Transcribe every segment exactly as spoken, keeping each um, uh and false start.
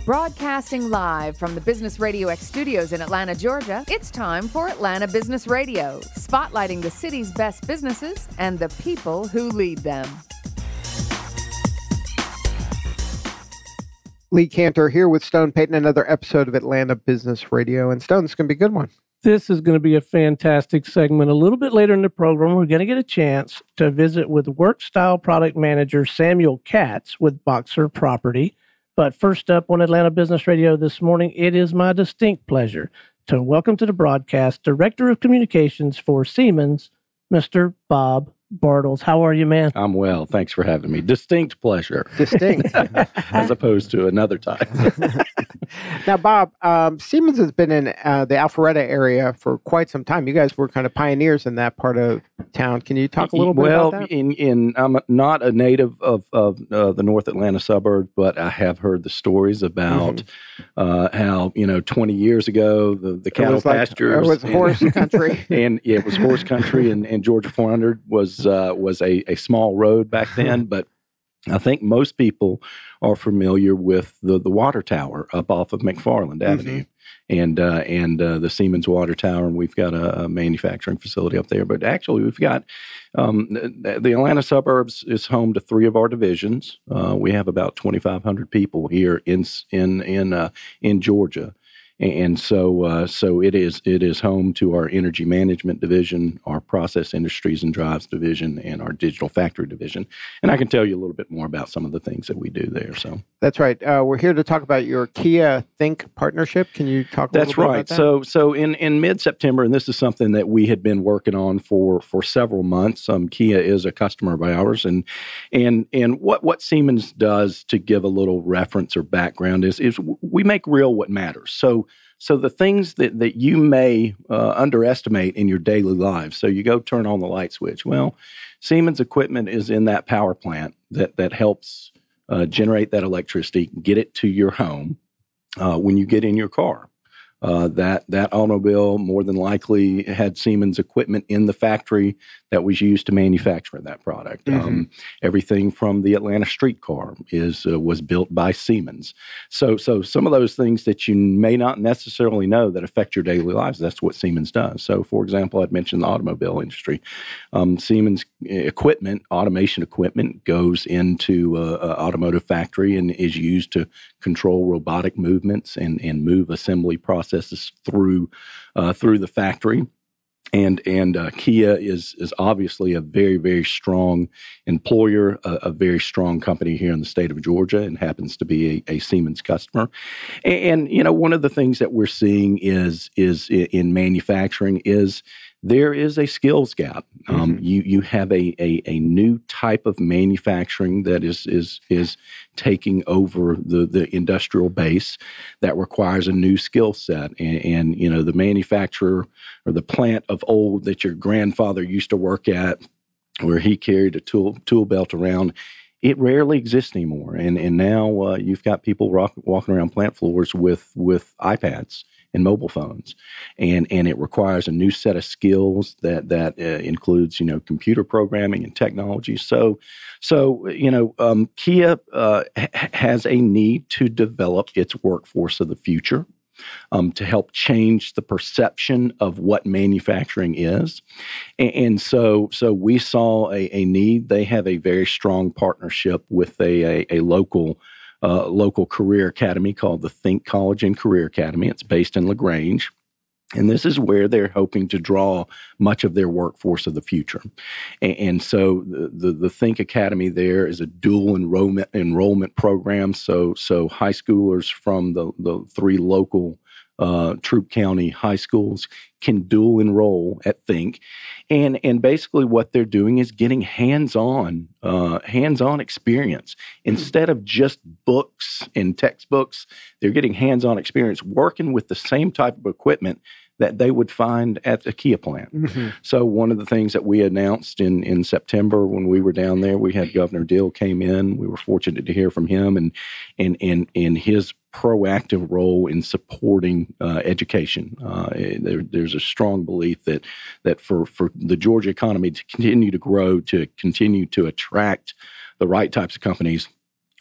Broadcasting live from the Business Radio X studios in Atlanta, Georgia, it's time for Atlanta Business Radio, spotlighting the city's best businesses and the people who lead them. Lee Cantor here with Stone Payton, another episode of Atlanta Business Radio. And Stone, it's going to be a good one. This is going to be a fantastic segment. A little bit later in the program, we're going to get a chance to visit with Work Style Product Manager Samuel Katz with Boxer Property. But first up on Atlanta Business Radio this morning, it is my distinct pleasure to welcome to the broadcast Director of Communications for Siemens, Mister Bob Bartles. How are you, man? I'm well. Thanks for having me. Distinct pleasure. Distinct. As opposed to another time. Now, Bob, um, Siemens has been in uh, the Alpharetta area for quite some time. You guys were kind of pioneers in that part of town. Can you talk a little bit well, about that? Well, in, in, I'm not a native of, of uh, the North Atlanta suburb, but I have heard the stories about mm-hmm. uh, how, you know, twenty years ago, the, the cattle it like, pastures. It was and, horse country. and yeah, it was horse country, and, and Georgia four hundred was uh, was a, a small road back then, but I think most people are familiar with the, the water tower up off of McFarland mm-hmm. Avenue and uh, and uh, the Siemens water tower, and we've got a, a manufacturing facility up there. But actually, we've got um, the, the Atlanta suburbs is home to three of our divisions. Uh, we have about twenty-five hundred people here in in in uh, in Georgia. And so, uh, so it is. It is home to our energy management division, our process industries and drives division, and our digital factory division. And I can tell you a little bit more about some of the things that we do there. So that's right. Uh, we're here to talk about your Kia Think partnership. Can you talk a that's little bit right. about that? So, so in, in mid-September, and this is something that we had been working on for for several months. Um, Kia is a customer of ours, and and and what what Siemens does, to give a little reference or background, is is we make real what matters. So. So the things that, that you may uh, underestimate in your daily lives. So you go turn on the light switch. Well, Siemens equipment is in that power plant that, that helps uh, generate that electricity, get it to your home uh, when you get in your car. Uh, that that automobile more than likely had Siemens equipment in the factory that was used to manufacture that product. Mm-hmm. Um, everything from the Atlanta streetcar is uh, was built by Siemens. So so some of those things that you may not necessarily know that affect your daily lives, that's what Siemens does. So, for example, I'd mentioned the automobile industry. Um, Siemens equipment, automation equipment, goes into an automotive factory and is used to control robotic movements and, and move assembly processes through uh, through the factory. And and uh, Kia is is obviously a very, very strong employer, a, a very strong company here in the state of Georgia, and happens to be a, a Siemens customer. And, and, you know, one of the things that we're seeing is is in manufacturing is there is a skills gap. Um, mm-hmm. You you have a, a a new type of manufacturing that is is is taking over the, the industrial base that requires a new skill set. And, and you know the manufacturer or the plant of old that your grandfather used to work at, where he carried a tool tool belt around, it rarely exists anymore. And and now uh, you've got people rock, walking around plant floors with with iPads and mobile phones, and and it requires a new set of skills that that uh, includes you know computer programming and technology. So, so you know um, Kia uh, ha- has a need to develop its workforce of the future, um, to help change the perception of what manufacturing is, and, and so so we saw a, a need. They have a very strong partnership with a a, a local. Uh, local career academy called the Think College and Career Academy. It's based in LaGrange. And this is where they're hoping to draw much of their workforce of the future. And, and so the, the, the Think Academy there is a dual enrollment enrollment program. So so high schoolers from the, the three local uh, Troup County high schools can dual enroll at Think. And and basically what they're doing is getting hands-on, uh, hands-on experience. Instead of just books and textbooks, they're getting hands-on experience working with the same type of equipment that they would find at the Kia plant. Mm-hmm. So one of the things that we announced in, in September when we were down there, we had Governor Dill came in. We were fortunate to hear from him and and and, and his proactive role in supporting uh, education. Uh, there, there's a strong belief that that for, for the Georgia economy to continue to grow, to continue to attract the right types of companies,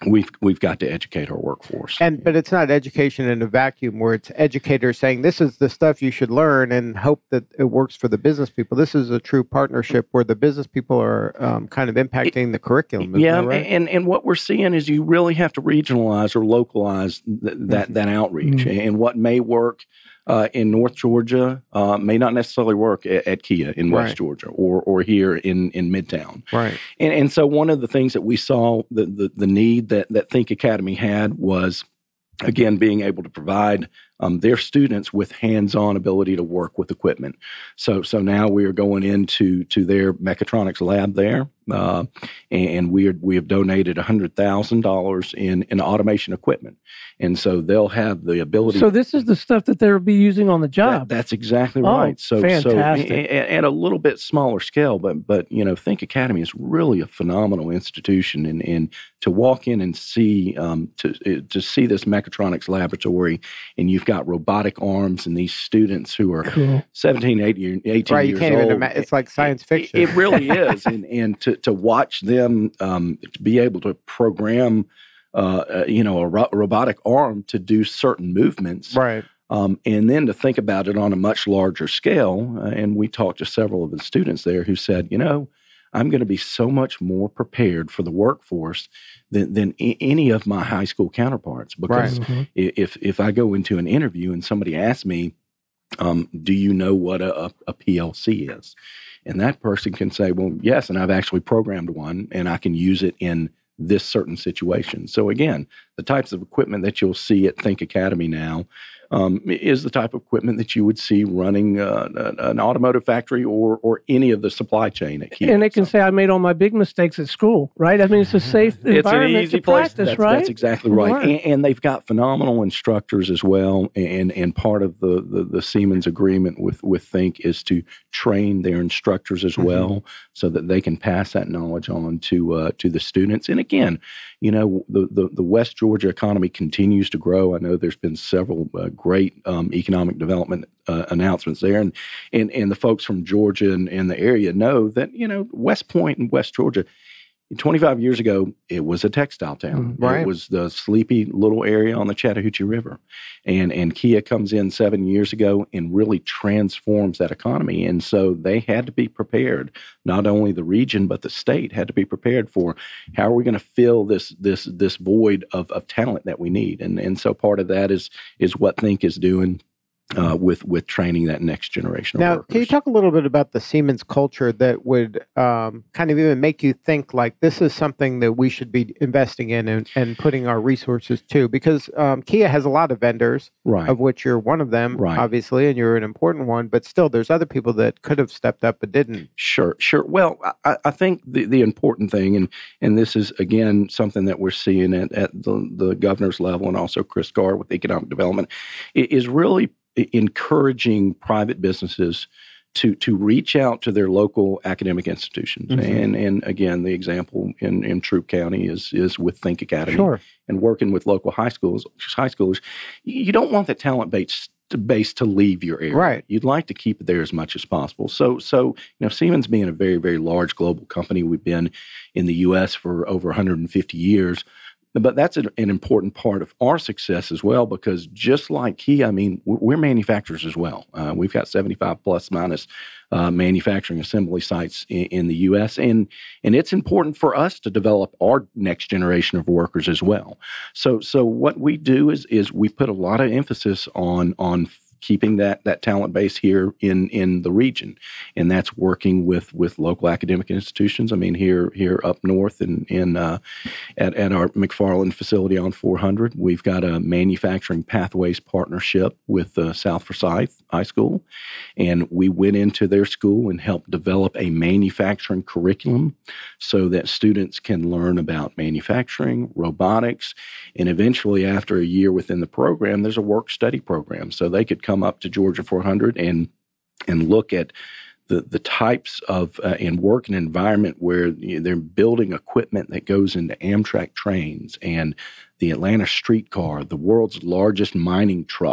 we've we've got to educate our workforce. And but it's not education in a vacuum where it's educators saying this is the stuff you should learn and hope that it works for the business people. This is a true partnership where the business people are um, kind of impacting the curriculum. Yeah, right? and and what we're seeing is you really have to regionalize or localize th- that Mm-hmm. that outreach, Mm-hmm. and what may work uh, in North Georgia uh, may not necessarily work at, at Kia in West Right. Georgia or or here in in Midtown. Right. And and so one of the things that we saw the the, the need that that Think Academy had was, again, being able to provide um, their students with hands-on ability to work with equipment. So so now we are going into to their mechatronics lab there, uh, and we are we have donated one hundred thousand dollars in in automation equipment, and so they'll have the ability. So this is the stuff that they'll be using on the job. That, that's exactly Oh, right. So, fantastic. so a- a- at a little bit smaller scale, but but you know, Think Academy is really a phenomenal institution, and and to walk in and see um, to to see this mechatronics laboratory, and you've got robotic arms and these students who are Cool. seventeen, eighteen, eighteen Right. You years can't old. even imagine. It's like science It- fiction. It, it really is, and and to to watch them um, to be able to program, uh, uh, you know, a ro- robotic arm to do certain movements. Right. Um, and then to think about it on a much larger scale, uh, and we talked to several of the students there who said, you know, I'm going to be so much more prepared for the workforce than, than I- any of my high school counterparts. Because Mhm. i- if if I go into an interview and somebody asks me, um, do you know what a, a, a P L C is? And that person can say, well, yes, and I've actually programmed one, and I can use it in this certain situation. So again, the types of equipment that you'll see at Think Academy now um, is the type of equipment that you would see running uh, an an automotive factory or or any of the supply chain at Kia. And they can So say, I made all my big mistakes at school, right? I mean, it's a safe it's an environment easy to place. practice, That's, right? that's exactly And right. learn. And, and they've got phenomenal instructors as well. And and part of the the, the Siemens agreement with with Think is to train their instructors as Mhm. well, so that they can pass that knowledge on to uh, to the students. And again, you know, the, the the West Georgia economy continues to grow. I know there's been several uh, great um, economic development uh, announcements there, and and and the folks from Georgia and, and the area know that, you know, West Point and West Georgia, twenty-five years ago, it was a textile town. Mm, right. It was the sleepy little area on the Chattahoochee River. And and Kia comes in seven years ago and really transforms that economy. And so they had to be prepared. Not only the region, but the state had to be prepared for how are we going to fill this this this void of, of talent that we need. And and so part of that is is what Think is doing uh, with with training that next generation of Now, workers. can you talk a little bit about the Siemens culture that would um, kind of even make you think like this is something that we should be investing in and, and putting our resources to? Because um, Kia has a lot of vendors, Right. of which you're one of them, Right. obviously, and you're an important one. But still, there's other people that could have stepped up but didn't. Sure, sure. Well, I, I think the, the important thing, and and this is again something that we're seeing at, at the, the governor's level, and also Chris Carr with economic development, i- is really encouraging private businesses to to reach out to their local academic institutions. Mhm. And and again, the example in, in Troup County is is with Think Academy Sure. and working with local high schools. High schoolers, you don't want that talent base to, base to leave your area. Right. You'd like to keep it there as much as possible. So so you know, Siemens being a very very large global company, we've been in the U S for over one hundred fifty years. But that's an, an important part of our success as well, because just like Kia, I mean, we're, we're manufacturers as well. Uh, we've got seventy-five plus minus uh, manufacturing assembly sites in, in the U S, and and it's important for us to develop our next generation of workers as well. So so what we do is is we put a lot of emphasis on on keeping that that talent base here in in the region, and that's working with with local academic institutions. I mean, here here up north in in uh, at at our McFarland facility on four hundred, we've got a manufacturing pathways partnership with uh, South Forsyth High School, and we went into their school and helped develop a manufacturing curriculum so that students can learn about manufacturing, robotics, and eventually, after a year within the program, there's a work study program, so they could come up to Georgia four hundred and and look at the the types of uh, and work in an environment where you know, they're building equipment that goes into Amtrak trains and the Atlanta streetcar, the world's largest mining truck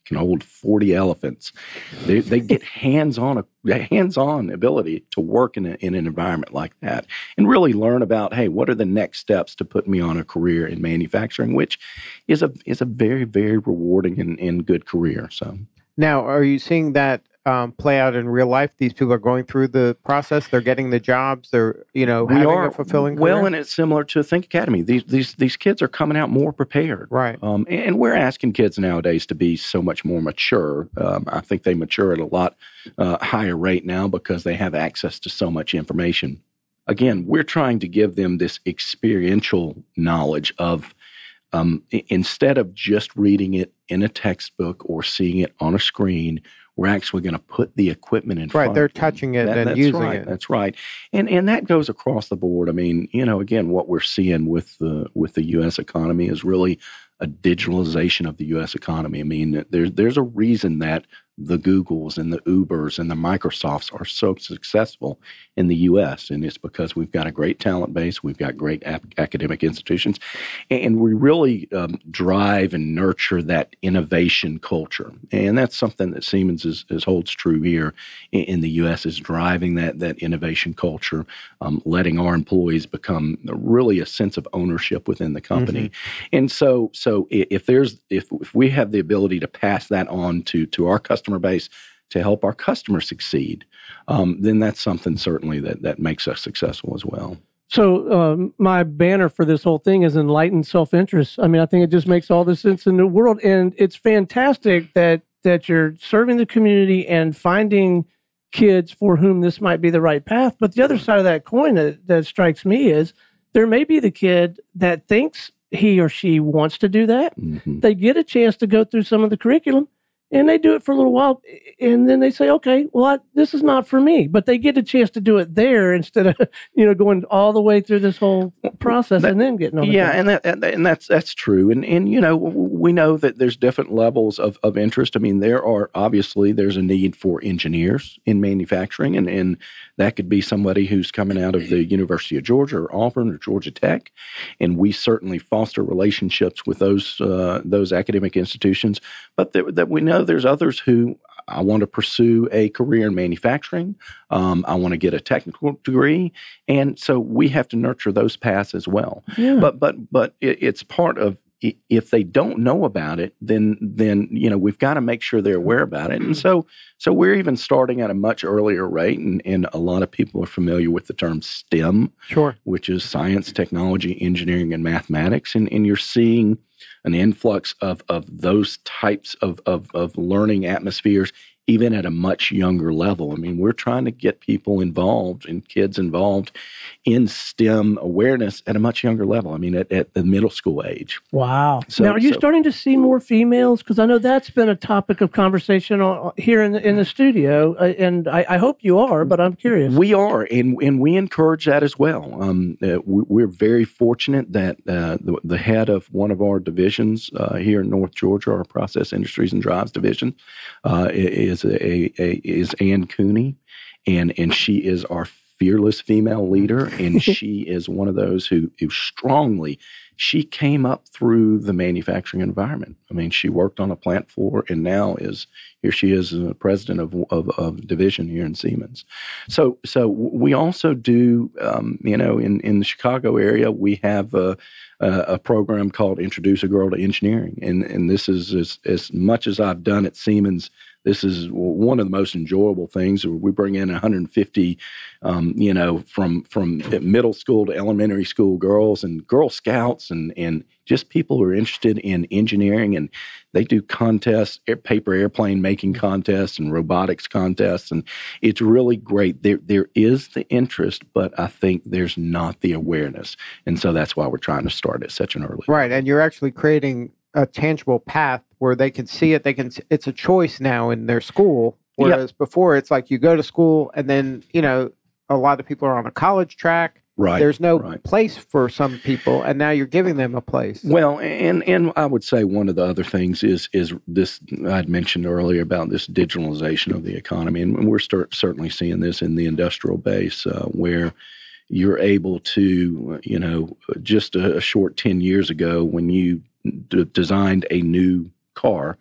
can hold forty elephants. They, they get hands-on, a hands-on ability to work in, a, in an environment like that and really learn about, hey, what are the next steps to put me on a career in manufacturing, which is a is a very, very rewarding and, and good career. So now, are you seeing that um, play out in real life? These people are going through the process. They're getting the jobs. They're, you know, we having are, a fulfilling well, career? and it's similar to Think Academy. These these these kids are coming out more prepared, right? Um, and we're asking kids nowadays to be so much more mature. Um, I think they mature at a lot uh, higher rate now because they have access to so much information. Again, we're trying to give them this experiential knowledge of um, I- instead of just reading it in a textbook or seeing it on a screen. We're actually going to put the equipment in front Right, they're of them. touching it That- and that's using right, it. That's right, and and that goes across the board. I mean, you know, again, what we're seeing with the with the U S economy is really a digitalization of the U S economy. I mean, there's there's a reason that the Googles and the Ubers and the Microsofts are so successful in the U S, and it's because we've got a great talent base, we've got great ap- academic institutions, and we really um, drive and nurture that innovation culture. And that's something that Siemens is, is holds true here in, in the U S, is driving that that innovation culture, um, letting our employees become really a sense of ownership within the company. Mm-hmm. And so, so if there's if if we have the ability to pass that on to to our customers, customer base to help our customers succeed, um, then that's something certainly that, that makes us successful as well. So um, my banner for this whole thing is enlightened self-interest. I mean, I think it just makes all the sense in the world. And it's fantastic that that you're serving the community and finding kids for whom this might be the right path. But the other side of that coin that, that strikes me is there may be the kid that thinks he or she wants to do that. Mm-hmm. They get a chance to go through some of the curriculum, and they do it for a little while, and then they say, okay, well, I, this is not for me. But they get a chance to do it there instead of, you know, going all the way through this whole process that, and then getting on the Yeah, and, that, and and that's that's true. And, and you know, we know that there's different levels of, of interest. I mean, there are, obviously, there's a need for engineers in manufacturing, and, and that could be somebody who's coming out of the University of Georgia or Auburn or Georgia Tech. And we certainly foster relationships with those uh, those academic institutions. But that, that we know there's others who, I want to pursue a career in manufacturing. Um, I want to get a technical degree, and so we have to nurture those paths as well. Yeah. But but but it, it's part of, if they don't know about it, then then you know we've got to make sure they're aware about it. And so so we're even starting at a much earlier rate, and, and a lot of people are familiar with the term STEM, sure, which is science, technology, engineering, and mathematics, and and you're seeing an influx of of those types of, of of learning atmospheres, even at a much younger level. I mean, we're trying to get people involved and kids involved in STEM awareness at a much younger level. I mean, at, at the middle school age. Wow. So, now, are you so, starting to see more females? Because I know that's been a topic of conversation on, here in the, in the studio, uh, and I, I hope you are, but I'm curious. We are, and, and we encourage that as well. Um, uh, we, we're very fortunate that uh, the, the head of one of our divisions uh, here in North Georgia, our Process Industries and Drives division, uh, is a, a is Ann Cooney, and and she is our fearless female leader, and she is one of those who who strongly, she came up through the manufacturing environment. I mean, she worked on a plant floor, and now is here she is uh, president of, of of division here in Siemens. So so we also do, um, you know, in in the Chicago area, we have a, a, a program called Introduce a Girl to Engineering, and and this is as as much as I've done at Siemens. This is one of the most enjoyable things. We bring in one hundred fifty, um, you know, from from middle school to elementary school girls and Girl Scouts and and just people who are interested in engineering, and they do contests, air, paper airplane making contests and robotics contests, and it's really great. There there is the interest, but I think there's not the awareness, and so that's why we're trying to start at such an early right. And you're actually creating a tangible path where they can see it. They can. It's a choice now in their school, whereas yep. before it's like you go to school and then, you know, a lot of people are on a college track. Right. There's no right. place for some people, and now you're giving them a place. Well, and and I would say one of the other things is is this I'd mentioned earlier about this digitalization of the economy, and we're start, certainly seeing this in the industrial base uh, where you're able to, you know, just a, a short ten years ago when you d- designed a new car,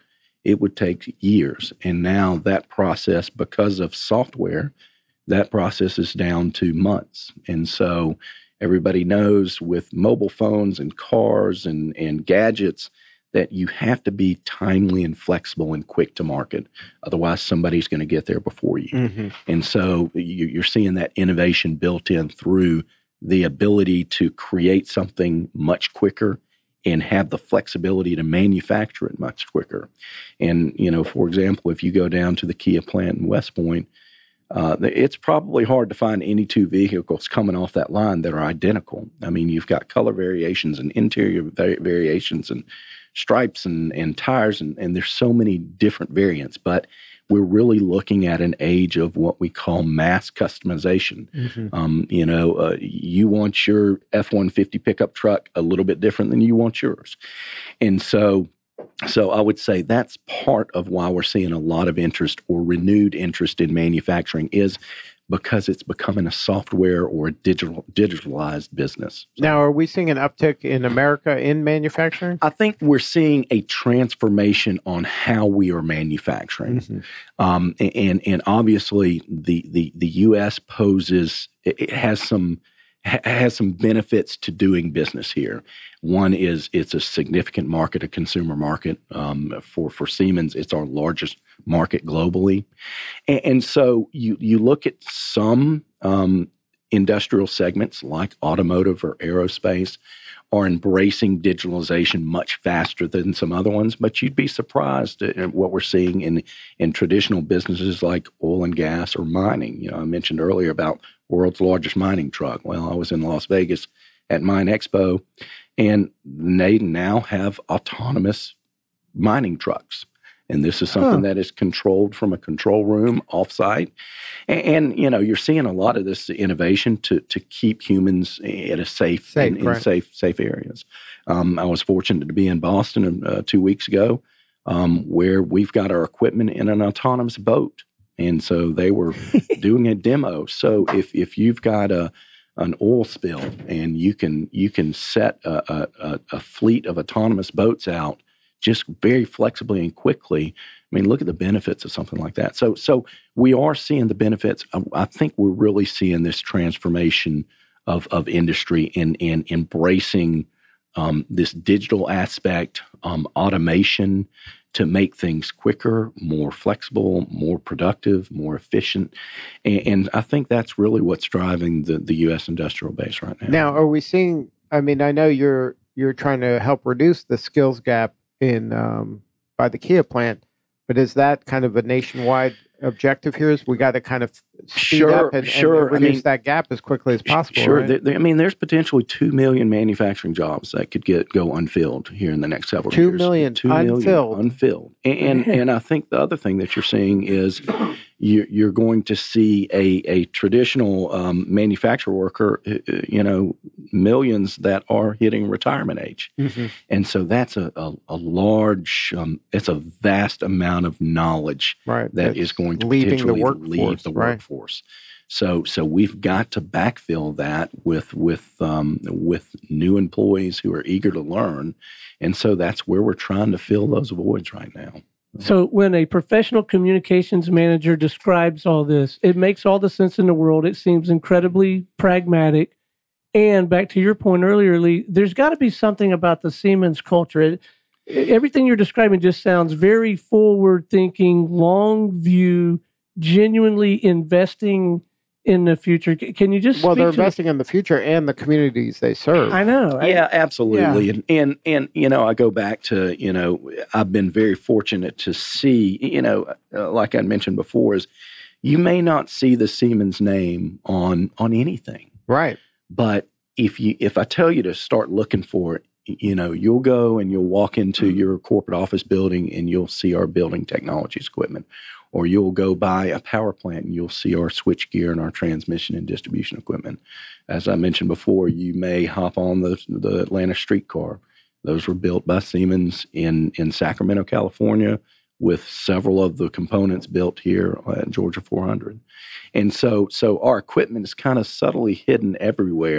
it would take years. And now that process, because of software, that process is down to months. And so everybody knows with mobile phones and cars and, and gadgets that you have to be timely and flexible and quick to market. Otherwise, somebody's going to get there before you. Mm-hmm. And so you, you're seeing that innovation built in through the ability to create something much quicker and have the flexibility to manufacture it much quicker. And, you know, for example, if you go down to the Kia plant in West Point, uh, it's probably hard to find any two vehicles coming off that line that are identical. I mean, you've got color variations and interior va- variations and stripes and, and tires, and, and there's so many different variants, but we're really looking at an age of what we call mass customization. Mm-hmm. Um, you know, uh, you want your F one fifty pickup truck a little bit different than you want yours. And so, so I would say that's part of why we're seeing a lot of interest or renewed interest in manufacturing is because it's becoming a software or a digital digitalized business. So, now, are we seeing an uptick in America in manufacturing? I think we're seeing a transformation on how we are manufacturing. Mm-hmm. Um, and, and obviously the, the, the U S poses, it has some has some benefits to doing business here. One is it's a significant market, a consumer market. Um, for, for Siemens, it's our largest market globally. And, and so you, you look at some um, industrial segments like automotive or aerospace are embracing digitalization much faster than some other ones, but you'd be surprised at what we're seeing in, in traditional businesses like oil and gas or mining. You know, I mentioned earlier about world's largest mining truck. Well, I was in Las Vegas at Mine Expo, and they now have autonomous mining trucks. And this is something huh. that is controlled from a control room offsite. And, and, you know, you're seeing a lot of this innovation to to keep humans at a safe, safe in, right. in safe safe areas. Um, I was fortunate to be in Boston uh, two weeks ago um, where we've got our equipment in an autonomous boat. And so they were doing a demo. So if if you've got a an oil spill and you can you can set a, a, a fleet of autonomous boats out just very flexibly and quickly. I mean, look at the benefits of something like that. So so we are seeing the benefits. I, I think we're really seeing this transformation of, of industry and, and embracing um, this digital aspect, um, automation, to make things quicker, more flexible, more productive, more efficient. And, and I think that's really what's driving the, the U S industrial base right now. Now, are we seeing, I mean, I know you're you're trying to help reduce the skills gap in um, by the Kia plant, but is that kind of a nationwide objective here? Is we got to kind of speed sure, up and, sure. and reduce I mean, that gap as quickly as possible? Sure. Right? There, there, I mean, there's potentially two million manufacturing jobs that could get go unfilled here in the next several two years. Million two unfilled. million unfilled. And, and, and I think the other thing that you're seeing is you, you're going to see a, a traditional um, manufacturer worker, you know, millions that are hitting retirement age. Mm-hmm. And so that's a, a, a large, um, it's a vast amount of knowledge right. that it's is going to leaving potentially the workforce, leave the right. workforce. So, so we've got to backfill that with with um, with new employees who are eager to learn, and so that's where we're trying to fill those voids right now. So, when a professional communications manager describes all this, it makes all the sense in the world. It seems incredibly pragmatic. And back to your point earlier, Lee, there's got to be something about the Siemens culture. It, everything you're describing just sounds very forward-thinking, long view, genuinely investing in the future. Can you just well, they're to investing in the future and the communities they serve. I know. Yeah, absolutely. Yeah. And, and, and, you know, I go back to, you know, I've been very fortunate to see, you know, uh, like I mentioned before, is you may not see the Siemens name on, on anything. Right. But if you, if I tell you to start looking for it, you know, you'll go and you'll walk into mm-hmm. your corporate office building and you'll see our building technologies equipment. Or you'll go by a power plant and you'll see our switchgear and our transmission and distribution equipment. As I mentioned before, you may hop on the, the Atlanta streetcar. Those were built by Siemens in, in Sacramento, California, with several of the components built here at Georgia four hundred. And so, so our equipment is kind of subtly hidden everywhere.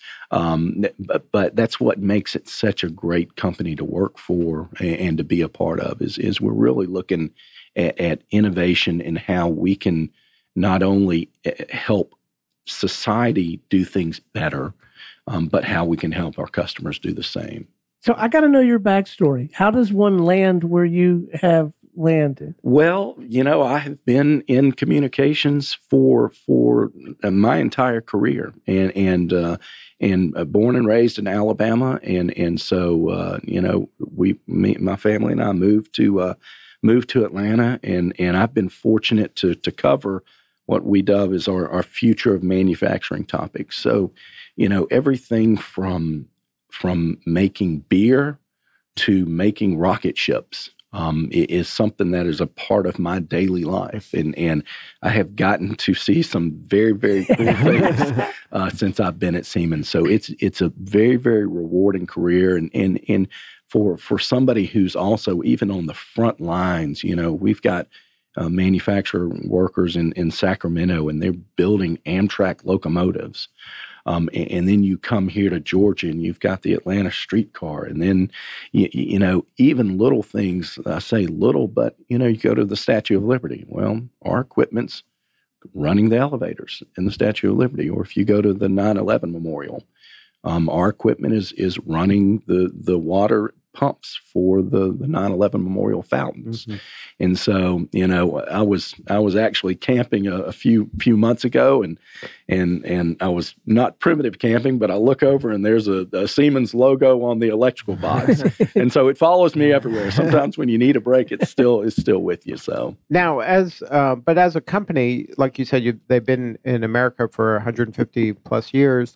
Um, but, but that's what makes it such a great company to work for and, and to be a part of is, is we're really looking at, at innovation and how we can not only help society do things better, um, but how we can help our customers do the same. So I got to know your backstory. How does one land where you have landed? Well, you know, I have been in communications for for uh, my entire career, and and uh, and uh, born and raised in Alabama, and and so uh, you know, we, me, my family and I moved to uh, moved to Atlanta, and and I've been fortunate to to cover what we dub as our our future of manufacturing topics. So, you know, everything from from making beer to making rocket ships um, is something that is a part of my daily life. And, and I have gotten to see some very, very cool things uh, since I've been at Siemens. So it's it's a very, very rewarding career. And, and, and for, for somebody who's also even on the front lines, you know, we've got uh, manufacturer workers in, in Sacramento, and they're building Amtrak locomotives. Um, and, and then you come here to Georgia and you've got the Atlanta streetcar. And then, you, you know, even little things, I say little, but, you know, you go to the Statue of Liberty. Well, our equipment's running the elevators in the Statue of Liberty. Or if you go to the nine eleven Memorial, um, our equipment is is running the, the water pumps for the, the nine eleven Memorial fountains. Mm-hmm. And so, you know, I was I was actually camping a, a few few months ago, and and and I was not primitive camping, but I look over and there's a, a Siemens logo on the electrical box. And so it follows me everywhere. Sometimes when you need a break, it's still it's still with you. So now, as uh, but as a company, like you said, you, they've been in America for one hundred fifty plus years.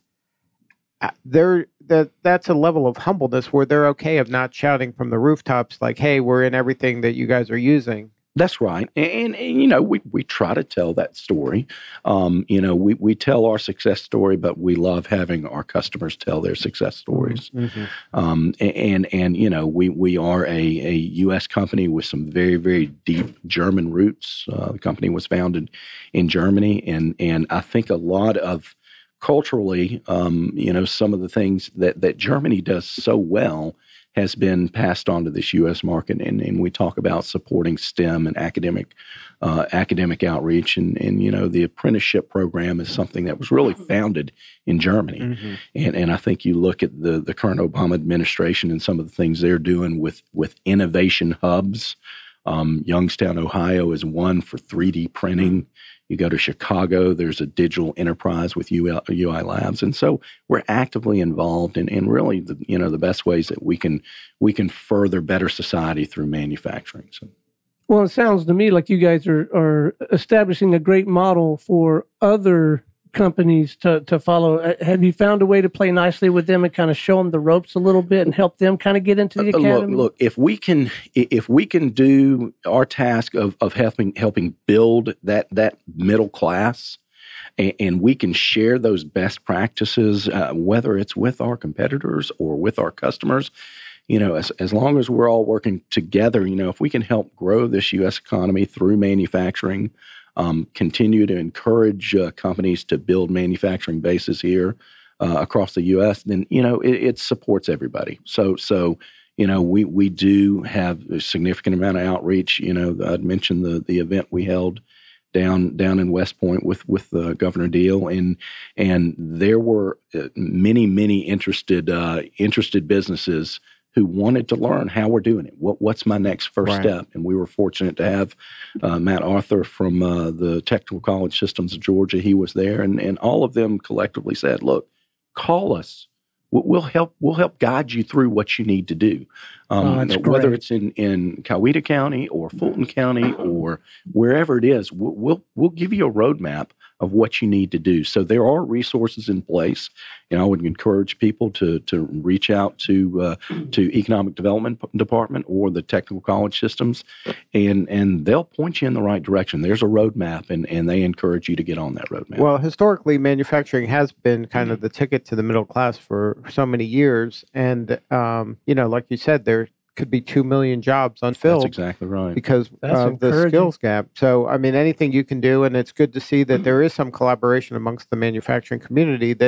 There, that that's a level of humbleness where they're okay of not shouting from the rooftops like, "Hey, we're in everything that you guys are using." That's right, and, and you know, we we try to tell that story. Um, you know, we we tell our success story, but we love having our customers tell their success stories. Mm-hmm. Um, and and you know, we we are a a U S company with some very very deep German roots. Uh, the company was founded in Germany, and and I think a lot of culturally, um, you know, some of the things that, that Germany does so well has been passed on to this U S market, and, and we talk about supporting STEM and academic uh, academic outreach, and, and you know, the apprenticeship program is something that was really founded in Germany, mm-hmm. and and I think you look at the the current Obama administration and some of the things they're doing with with innovation hubs. Um, Youngstown, Ohio, is one for three D printing. You go to Chicago, there's a digital enterprise with U I Labs. And so we're actively involved in, in really the, you know, the best ways that we can we can further better society through manufacturing. So. Well, it sounds to me like you guys are, are establishing a great model for other companies to, to follow. Have you found a way to play nicely with them and kind of show them the ropes a little bit and help them kind of get into the academy? Look, look, if we can, if we can do our task of, of helping helping build that that middle class, and, and we can share those best practices, uh, whether it's with our competitors or with our customers, you know, as as long as we're all working together, you know, if we can help grow this U S economy through manufacturing. Um, continue to encourage uh, companies to build manufacturing bases here uh, across the U S, then, you know, it, it supports everybody. So, so you know, we we do have a significant amount of outreach. You know, I'd mentioned the the event we held down down in West Point with with uh, Governor Deal, and and there were many many interested uh, interested businesses who wanted to learn how we're doing it. What, what's my next first right. step? And we were fortunate to have uh, Matt Arthur from uh, the Technical College Systems of Georgia. He was there, and, and all of them collectively said, look, call us. We'll help We'll help guide you through what you need to do. Um, oh, whether it's in, in Coweta County or Fulton County or wherever it is, we'll, we'll, we'll give you a roadmap of what you need to do. So there are resources in place, and I would encourage people to to reach out to uh, to Economic Development Department or the Technical College Systems, and and they'll point you in the right direction. There's a roadmap, and, and they encourage you to get on that roadmap. Well, historically, manufacturing has been kind of the ticket to the middle class for so many years, and um, you know, like you said, there could be two million jobs unfilled. That's exactly right. Because of the skills gap. So, I mean, anything you can do, and it's good to see that there is some collaboration amongst the manufacturing community that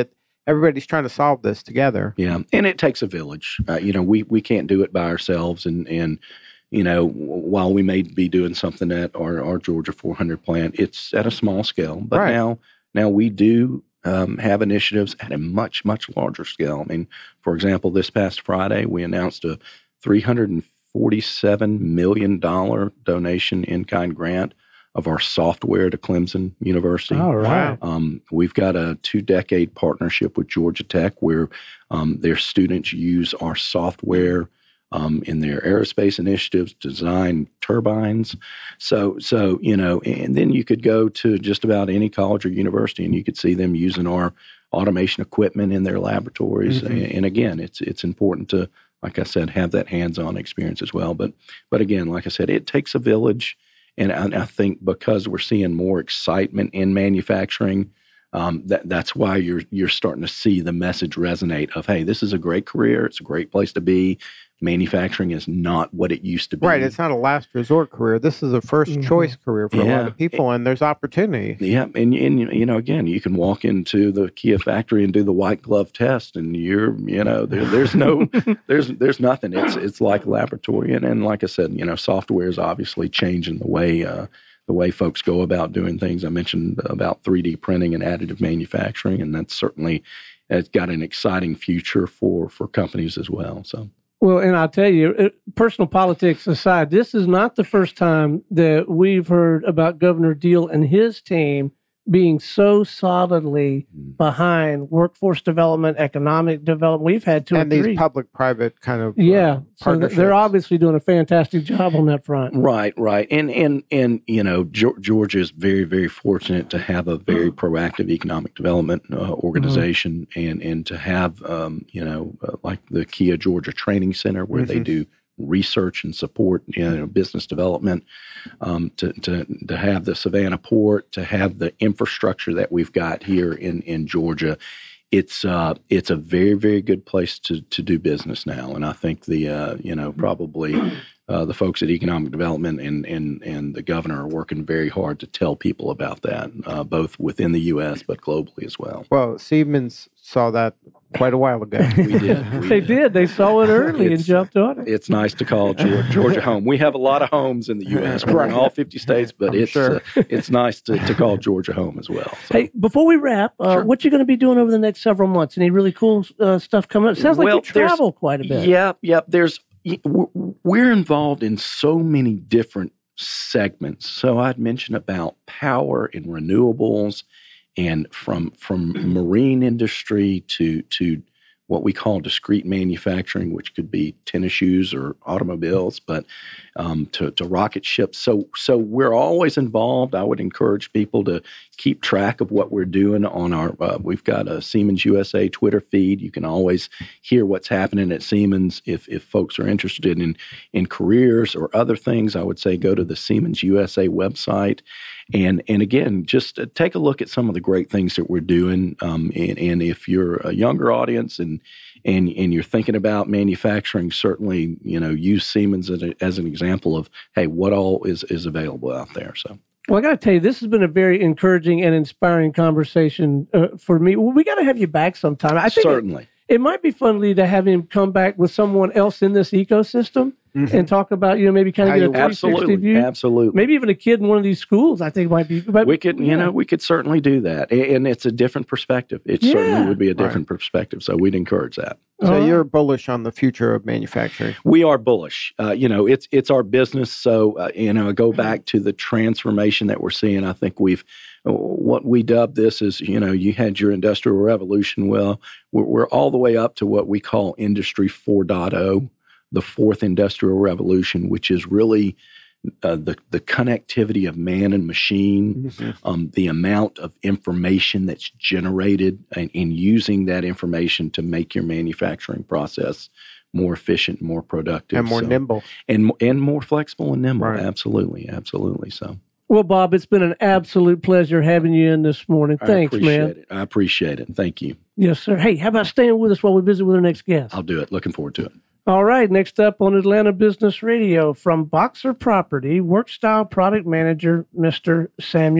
everybody's trying to solve this together. Yeah, and it takes a village. Uh, you know, we we can't do it by ourselves, and and you know, while we may be doing something at our, our Georgia four hundred plant, it's at a small scale. But Right. now now we do um, have initiatives at a much much larger scale. I mean, for example, this past Friday we announced a three hundred forty-seven million dollars donation in kind grant of our software to Clemson University. All right. Um, we've got a two-decade partnership with Georgia Tech where um, their students use our software um, in their aerospace initiatives, design turbines. So, so you know, and then you could go to just about any college or university, and you could see them using our automation equipment in their laboratories. Mhm. And, and again, it's it's important to, like I said, have that hands-on experience as well. But but again, like I said, it takes a village. And I, I think because we're seeing more excitement in manufacturing, um, that that's why you're you're starting to see the message resonate of, hey, this is a great career. It's a great place to be. Manufacturing is not what it used to be. Right. It's not a last resort career. This is a first Mhm. choice career for a lot Yeah. of people, and there's opportunity. Yeah, and and you know, again, you can walk into the Kia factory and do the white glove test, and you're, you know, there, there's no, there's there's nothing. It's it's like a laboratory, and, and like I said, you know, software is obviously changing the way uh, the way folks go about doing things. I mentioned about three D printing and additive manufacturing, and that's certainly it's got an exciting future for for companies as well. So. Well, and I'll tell you, it- personal politics aside, this is not the first time that we've heard about Governor Deal and his team being so solidly behind workforce development, economic development. We've had two And or these three. public-private kind of uh, yeah, so th- partnerships. they're obviously doing a fantastic job on that front. Right, right, and and and you know, Geor- Georgia is very, very fortunate to have a very proactive economic development uh, organization, and and to have um, you know, uh, like the Kia Georgia Training Center where they Mhm. do research and support, you know, business development, um, to to to have the Savannah port, to have the infrastructure that we've got here in in Georgia. It's uh, it's a very, very good place to to do business now, and I think the uh, you know, probably uh, the folks at economic development and and and the governor are working very hard to tell people about that, uh, both within the U S but globally as well. Well, Siemens saw that quite a while ago. We did. We They did. They saw it early and It's- jumped on it. It's nice to call Georgia, Georgia home. We have a lot of homes in the U S. We're in all fifty states, but I'm it's sure. uh, it's nice to, to call Georgia home as well. So. Hey, before we wrap, uh, Sure. what you going to be doing over the next several months? Any really cool uh, stuff coming up? Sounds like Well, you travel quite a bit. Yep, yep. There's we're- we're involved in so many different segments. So I'd mentioned about power and renewables, and from from marine industry to to what we call discrete manufacturing, which could be tennis shoes or automobiles, but um, to, to rocket ships. So, so we're always involved. I would encourage people to keep track of what we're doing on our, uh, we've got a Siemens U S A Twitter feed. You can always hear what's happening at Siemens. If, if folks are interested in, in careers or other things, I would say go to the Siemens U S A website. And, and again, just uh, take a look at some of the great things that we're doing. Um, and, and if you're a younger audience and, and, and you're thinking about manufacturing, certainly, you know, use Siemens as, a, as an example of, hey, what all is, is available out there. So. Well, I got to tell you, this has been a very encouraging and inspiring conversation uh, for me. Well, we got to have you back sometime. I think it, Certainly. it might be fun, Lee, to have him come back with someone else in this ecosystem Mhm. and talk about, you know, maybe kind of How get a you- three sixty Absolutely. view. Absolutely. Maybe even a kid in one of these schools. I think might be. Might, We could, you know, we could certainly do that. A- And it's a different perspective. It Yeah. certainly would be a Right. different perspective. So we'd encourage that. So All right. you're bullish on the future of manufacturing. We are bullish. Uh, you know, it's it's our business. So, uh, you know, go back to the transformation that we're seeing. I think we've, what we dub this is, you know, you had your industrial revolution. Well, we're, we're all the way up to what we call Industry four point oh, the fourth industrial revolution, which is really uh, the, the connectivity of man and machine, um, the amount of information that's generated, and, and using that information to make your manufacturing process more efficient, more productive, And more so- nimble. and and more flexible and nimble. Right. Absolutely, absolutely. So Well, Bob, it's been an absolute pleasure having you in this morning. Thanks, I appreciate man. it. I appreciate it. Thank you. Yes, sir. Hey, how about staying with us while we visit with our next guest? I'll do it. Looking forward to it. All right, next up on Atlanta Business Radio from Boxer Property, Work Style Product Manager, Mister Samuel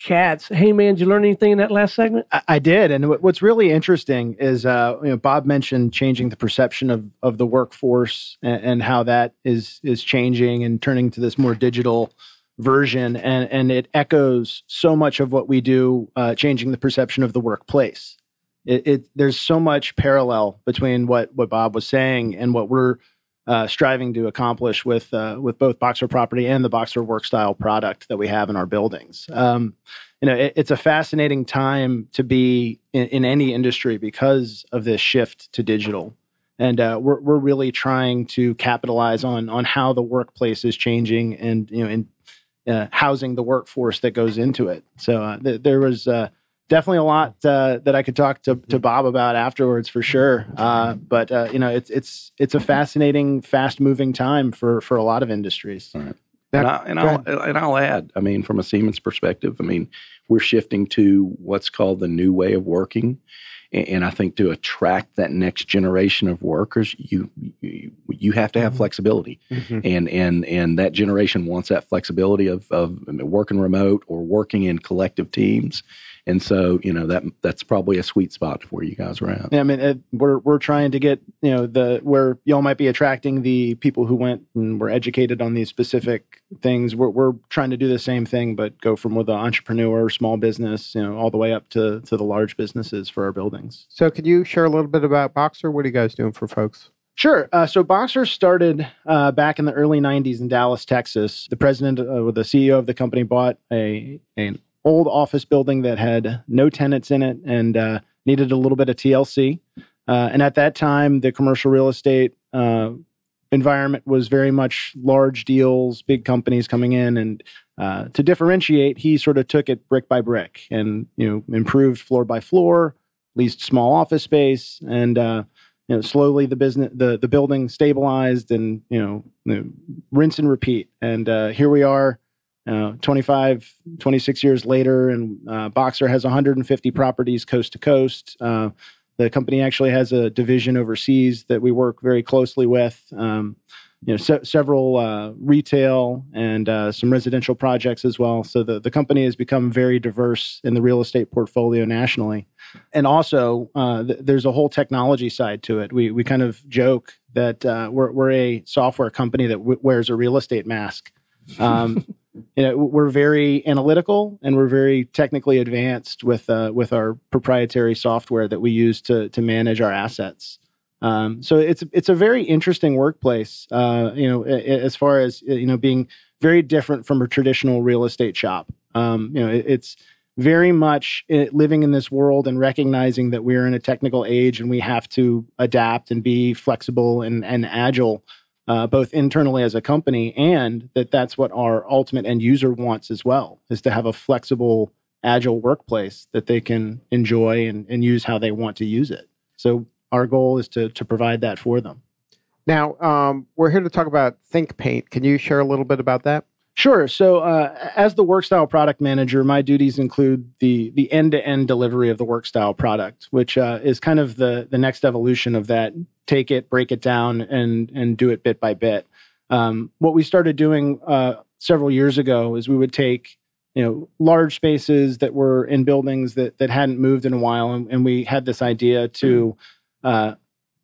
Katz. Hey, man, did you learn anything in that last segment? I, I did. And what, what's really interesting is, uh, you know, Bob mentioned changing the perception of, of the workforce and, and how that is is changing and turning to this more digital version. And, and it echoes so much of what we do, uh, changing the perception of the workplace. It, it there's so much parallel between what, what Bob was saying and what we're uh, striving to accomplish with uh, with both Boxer Property and the Boxer Work Style product that we have in our buildings. Um, you know, it, it's a fascinating time to be in, in any industry because of this shift to digital, and uh, we're we're really trying to capitalize on on how the workplace is changing and you know in uh, housing the workforce that goes into it. So uh, th- there was. Uh, Definitely a lot uh, that I could talk to, to Bob about afterwards, for sure. Uh, but uh, you know, it's it's it's a fascinating, fast-moving time for for a lot of industries. All right. And, I, and I'll and I'll add. I mean, from a Siemens perspective, I mean, we're shifting to what's called the new way of working, and, and I think to attract that next generation of workers, you you, you have to have mm-hmm. flexibility, mm-hmm. and and and that generation wants that flexibility of of working remote or working in collective teams. And so, you know, that that's probably a sweet spot where you guys are at. Yeah, I mean, it, we're we're trying to get, you know, the where y'all might be attracting the people who went and were educated on these specific things. We're we're trying to do the same thing, but go from with the entrepreneur, small business, you know, all the way up to to the large businesses for our buildings. So, could you share a little bit about Boxer? What are you guys doing for folks? Sure. Uh, so Boxer started uh, back in the early nineties in Dallas, Texas. The president, uh, the C E O of the company, bought a an old office building that had no tenants in it and uh, needed a little bit of T L C. Uh, and at that time, the commercial real estate uh, environment was very much large deals, big companies coming in. And uh, to differentiate, he sort of took it brick by brick and, you know, improved floor by floor, leased small office space, and uh, you know, slowly the business, the the building stabilized, and you know, you know rinse and repeat. And uh, here we are. Uh, twenty-five, twenty-six years later, and uh, Boxer has one hundred fifty properties coast to coast. Uh, the company actually has a division overseas that we work very closely with. Um, you know, se- several uh, retail and uh, some residential projects as well. So the, the company has become very diverse in the real estate portfolio nationally. And also, uh, th- there's a whole technology side to it. We we kind of joke that uh, we're we're a software company that w- wears a real estate mask. Um, You know, we're very analytical and we're very technically advanced with uh, with our proprietary software that we use to to manage our assets. Um, so it's it's a very interesting workplace. Uh, you know, as far as you know, being very different from a traditional real estate shop. Um, you know, it, it's very much living in this world and recognizing that we're in a technical age and we have to adapt and be flexible and and agile. Uh, both internally as a company, and that that's what our ultimate end user wants as well, is to have a flexible, agile workplace that they can enjoy and, and use how they want to use it. So our goal is to to provide that for them. Now, um, we're here to talk about ThinkPaint. Can you share a little bit about that? Sure. So uh, as the WorkStyle product manager, my duties include the the end-to-end delivery of the WorkStyle product, which uh, is kind of the the next evolution of that. Take it, break it down, and and do it bit by bit. Um, what we started doing uh, several years ago is we would take you know large spaces that were in buildings that that hadn't moved in a while, and, and we had this idea to uh,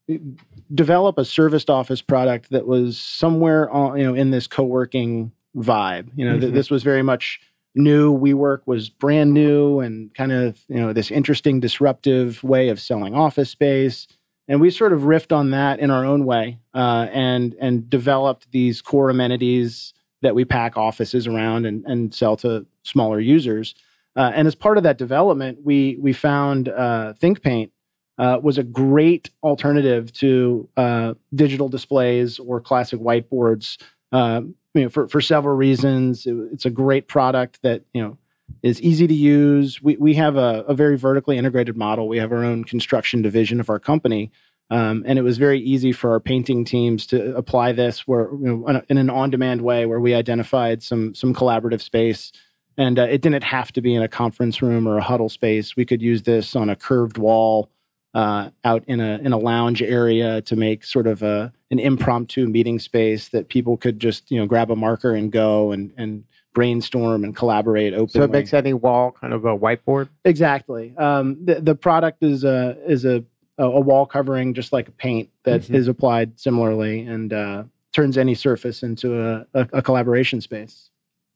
develop a serviced office product that was somewhere on, you know in this co-working vibe. You know, mm-hmm. th- this was very much new. WeWork was brand new and kind of, you know, this interesting, disruptive way of selling office space. And we sort of riffed on that in our own way uh, and and developed these core amenities that we pack offices around and, and sell to smaller users. Uh, and as part of that development, we we found uh, ThinkPaint uh, was a great alternative to uh, digital displays or classic whiteboards. Uh, you know, for, for several reasons. It, it's a great product that, you know, is easy to use. We we have a, a very vertically integrated model. We have our own construction division of our company. Um, and it was very easy for our painting teams to apply this where, you know, in an on-demand way where we identified some some collaborative space. And uh, it didn't have to be in a conference room or a huddle space. We could use this on a curved wall uh, out in a in a lounge area to make sort of a an impromptu meeting space that people could just, you know, grab a marker and go and and brainstorm and collaborate openly. So it makes any wall kind of a whiteboard? Exactly. Um, the, the product is a, is a, a wall covering, just like a paint that mm-hmm. is applied similarly, and uh, turns any surface into a, a, a collaboration space.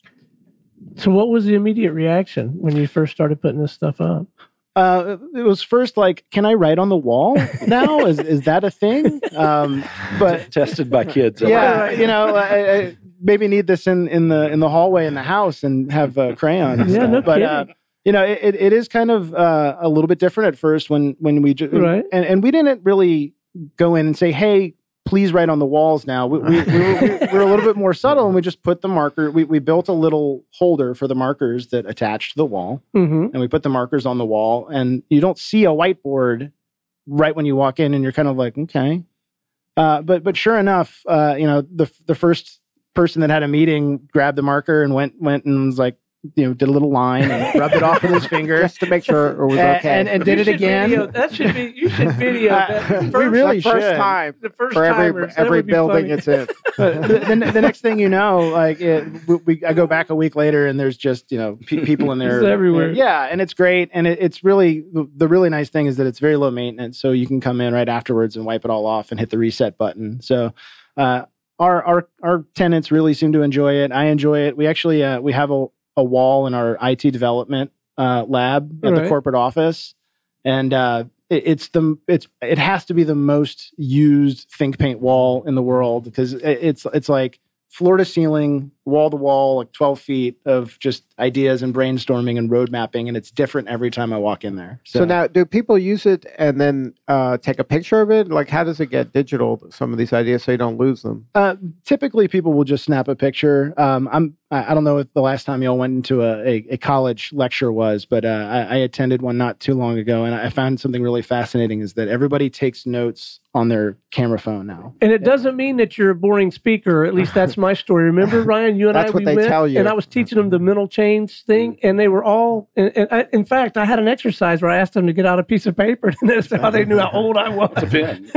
So what was the immediate reaction when you first started putting this stuff up? Uh, it was first like, can I write on the wall now? is is that a thing? Um, but tested by kids. Yeah, you know, I, I maybe need this in, in the in the hallway in the house and have uh, crayons. And yeah, stuff. no But kidding. uh, you know, it, it is kind of uh, a little bit different at first when when we just right. and and we didn't really go in and say, hey, please write on the walls now. We, we, we, were, we were a little bit more subtle, and we just put the marker. We, we built a little holder for the markers that attach to the wall, mm-hmm. and we put the markers on the wall. And you don't see a whiteboard right when you walk in, and you're kind of like, okay. Uh, but but sure enough, uh, you know, the the first person that had a meeting grabbed the marker and went went and was like, you know, did a little line and rubbed it off with his finger just to make sure it was and, okay, and, and did You it should again. Video, that should be. You should video that. First, we really the first should. time The first for every timers, that every would be building funny. it's in. But the, the, the next thing you know, like it, we, we, I go back a week later, and there's just you know pe- people in there It's everywhere. Yeah, and it's great, and it, it's really the, the really nice thing is that it's very low maintenance, so you can come in right afterwards and wipe it all off and hit the reset button. So. Uh, our our our tenants really seem to enjoy it. I enjoy it. We actually uh, we have a, a wall in our I T development uh, lab at right. the corporate office, and uh, it, it's the it's it has to be the most used ThinkPaint wall in the world because it, it's it's like floor to ceiling, wall to wall, like twelve feet of just ideas and brainstorming and road mapping, and it's different every time I walk in there. So, so now, do people use it and then uh, take a picture of it? Like, how does it get digital? Some of these ideas, so you don't lose them. Uh, typically, people will just snap a picture. Um, I'm I don't know if the last time y'all went into a, a, a college lecture was, but uh, I, I attended one not too long ago, and I found something really fascinating: is that everybody takes notes on their camera phone now. And it doesn't mean that you're a boring speaker. At least that's my story. Remember, Ryan, you and That's I, what we they went, tell you. and I was teaching them the mental change thing, and they were all, and, and I, in fact, I had an exercise where I asked them to get out a piece of paper, and that's how they knew how old I was. It's a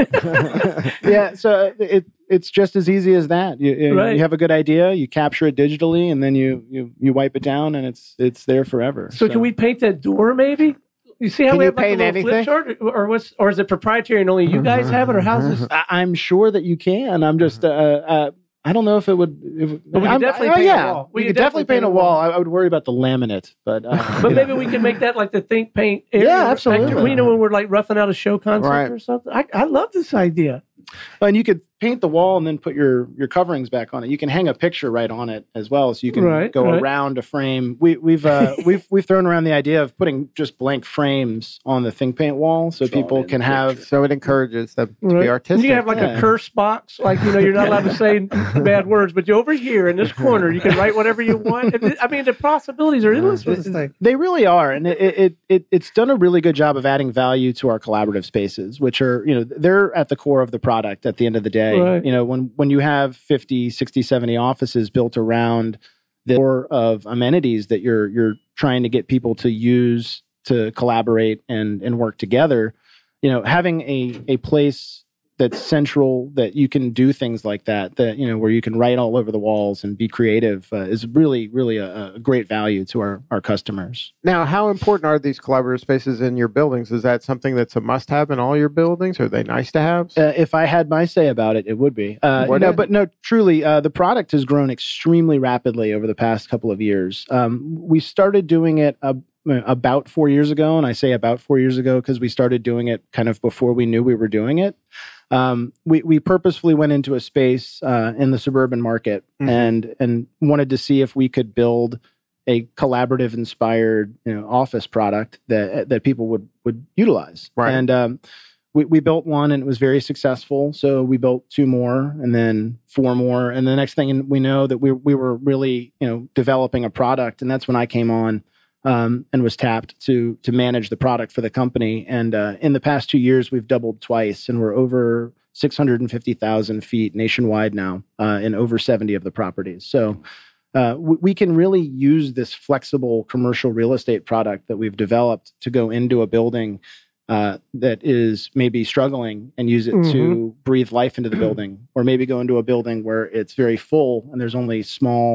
pen. Yeah, so it it's just as easy as that. You, you, Right. you have a good idea, you capture it digitally, and then you you, you wipe it down, and it's it's there forever. So, can we paint that door, maybe? You see how Can we you have like a paint little flip anything? chart, or what's, or is it proprietary and only you guys have it, or how's this? I, I'm sure that you can. I'm just uh, uh, I don't know if it would. If, But we could I'm- definitely oh, paint a yeah, wall. We, could definitely paint a wall. I, I would worry about the laminate, but uh, But you maybe know. we can make that like the Think Paint area. Yeah, absolutely. Like, you know, when we're like roughing out a show concept Right. or something. I, I love this idea. And you could paint the wall and then put your your coverings back on it. You can hang a picture right on it as well, so you can Right, go right. around a frame. We, we've uh, we've we've thrown around the idea of putting just blank frames on the ThinkPaint wall, so Drawn people in can the have. picture. So it encourages them to Right. be artistic. You can have like Yeah. a curse box, like, you know, you're not allowed to say bad words, but you over here in this corner, you can write whatever you want. And it- I mean, the possibilities are endless with this thing. They really are, and it, it it it's done a really good job of adding value to our collaborative spaces, which are, you know, they're at the core of the product at the end of the day. Right. You know, when when you have fifty, sixty, seventy offices built around the core of amenities that you're you're trying to get people to use to collaborate and and work together, you know, having a a place that's central, that you can do things like that, that, you know, where you can write all over the walls and be creative uh, is really, really a, a great value to our, our customers. Now, how important are these collaborative spaces in your buildings? Is that something that's a must-have in all your buildings? Are they nice to have? Uh, if I had my say about it, it would be. Uh, Would no, it? but no, truly, uh, the product has grown extremely rapidly over the past couple of years. Um, we started doing it uh, about four years ago, and I say about four years ago because we started doing it kind of before we knew we were doing it. Um, we we purposefully went into a space uh, in the suburban market Mhm. and and wanted to see if we could build a collaborative inspired, you know, office product that that people would would utilize. Right. And um, we we built one and it was very successful. So we built two more and then four more, and the next thing we know that we we were really, you know, developing a product, and that's when I came on. Um, and was tapped to to manage the product for the company. And uh, in the past two years, we've doubled twice, and we're over six hundred fifty thousand feet nationwide now uh, in over seventy of the properties. So uh, we, we can really use this flexible commercial real estate product that we've developed to go into a building uh, that is maybe struggling and use it Mhm. to breathe life into the building, or maybe go into a building where it's very full and there's only small